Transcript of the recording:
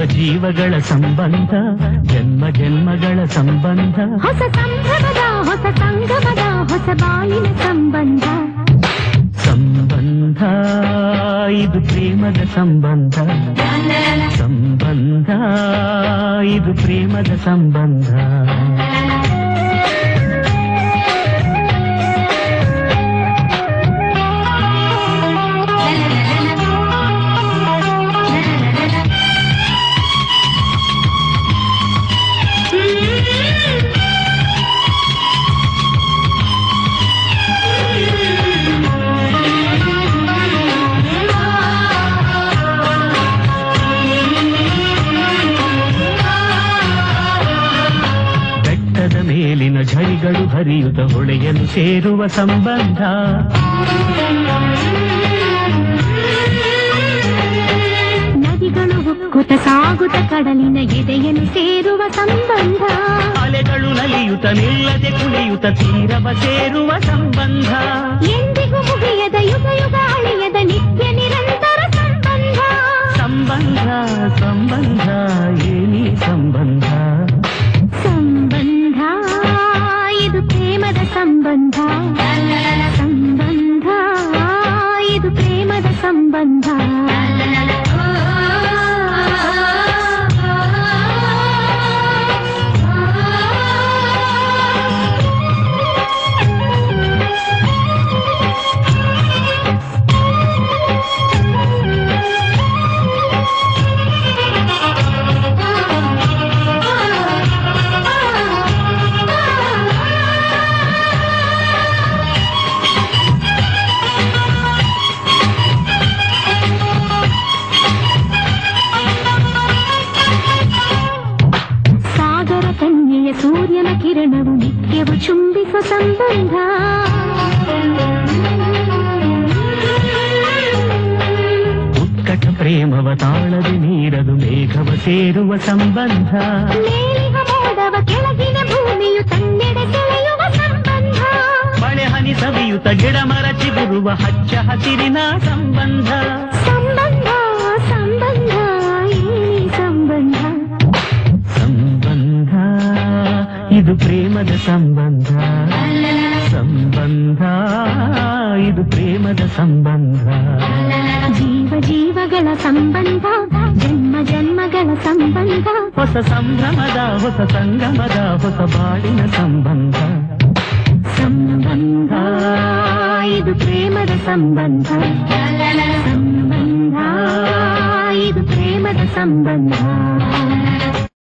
ಜೀವಗಳ ಸಂಬಂಧ ಜನ್ಮ ಜನ್ಮಗಳ ಸಂಬಂಧ ಹೊಸ ಸಂಭ್ರಮದ ಹೊಸ ಸಂಗಮದ ಹೊಸ ಬಾಳಿನ ಸಂಬಂಧ ಸಂಬಂಧ ಇದು ಪ್ರೇಮದ ಸಂಬಂಧ ಸಂಬಂಧ ಇದು ಪ್ರೇಮದ ಸಂಬಂಧ ಮೇಲಿನ ಝರಿಗಳು ಹರಿಯುತ್ತ ಹೊಳೆಯಲು ಸೇರುವ ಸಂಬಂಧ ನದಿಗಳು ಉಕ್ಕುತ ಸಾಗುತ್ತ ಕಡಲಿನ ಎದೆಯನ್ನು ಸೇರುವ ಸಂಬಂಧ ಅಲೆಗಳು ನಲಿಯುತ್ತ ನಿಲ್ಲದೆ ಕುಣಿಯುತ್ತ ತೀರವ ಸೇರುವ ಸಂಬಂಧ ಎಂದಿಗೂ ಮುಗಿಯದ ಯುಗ ಯುಗ ಅಳಿಯದ ನಿತ್ಯ ನಿರಂತರ ಸಂಬಂಧ ಸಂಬಂಧ ಸಂಬಂಧ ಏನಿ ಸಂಬಂಧ ಸಂಬಂಧ ಇದು ಪ್ರೇಮದ ಸಂಬಂಧ ಸಂಬಂಧ ಇದು ಪ್ರೇಮದ ಸಂಬಂಧ ಸೂರ್ಯನ ಕಿರಣವು ನಿತ್ಯವು ಚುಂಬಿಸುವ ಸಂಬಂಧ ಉತ್ಕಟ ಪ್ರೇಮವ ತಾಳದೆ ನೀರದು ಮೇಘವ ಸೇರುವ ಸಂಬಂಧ ಮೇಲಿನ ಮೋಡವ ಕೆಳಗಿನ ಭೂಮಿಯು ತನ್ನೆಡೆ ಸೆಳೆಯುವ ಸಂಬಂಧ ಮಳೆ ಹನಿ ಸವಿಯುತ್ತ ಗಿಡ ಮರ ಚಿಗುರುವ ಹಚ್ಚ ಹಸಿರಿನ ಸಂಬಂಧ ಸಂಬಂಧ ಸಂಬಂಧ ಈ ಸಂಬಂಧ ಸಂಬಂಧ ಇದು ಪ್ರೇಮದ ಸಂಬಂಧ ಸಂಬಂಧ ಇದು ಪ್ರೇಮದ ಸಂಬಂಧ ಜೀವ ಜೀವಗಳ ಸಂಬಂಧ ಜನ್ಮ ಜನ್ಮಗಳ ಸಂಬಂಧ ಹೊಸ ಸಂಭ್ರಮದ ಹೊಸ ಸಂಗಮದ ಹೊಸ ಬಾಳಿನ ಸಂಬಂಧ ಸಂಬಂಧ ಇದು ಪ್ರೇಮದ ಸಂಬಂಧ ಸಂಬಂಧ ಇದು ಪ್ರೇಮದ ಸಂಬಂಧ